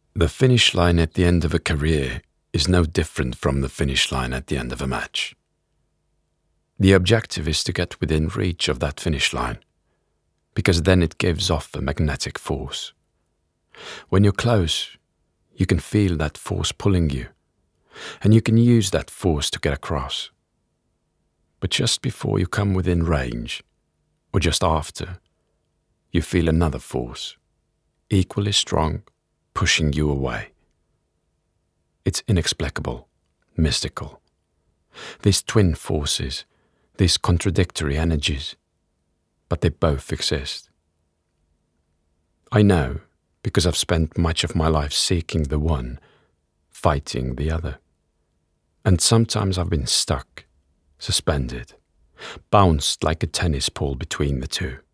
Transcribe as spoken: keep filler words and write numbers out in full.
The finish line at the end of a career is no different from the finish line at the end of a match. The objective is to get within reach of that finish line, because then it gives off a magnetic force. When you're close, you can feel that force pulling you, and you can use that force to get across. But just before you come within range, or just after, you feel another force, equally strong, pushing you away. It's inexplicable, mystical. These twin forces, these contradictory energies, but they both exist. I know because I've spent much of my life seeking the one, fighting the other. And sometimes I've been stuck, suspended, bounced like a tennis ball between the two.